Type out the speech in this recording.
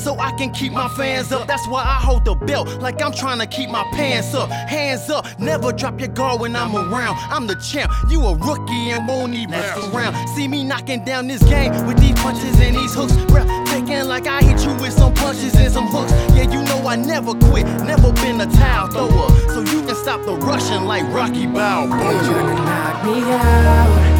so I can keep my fans up. That's why I hold the belt like I'm trying to keep my pants up. Hands up, never drop your guard when I'm around. I'm the champ, you a rookie and won't even around. See me knocking down this game with these punches and these hooks. Taking like I hit you with some punches and some hooks. Yeah, you know I never quit, never been a towel thrower. So you can stop the rushing like Rocky Balboa. They tryna knock me out.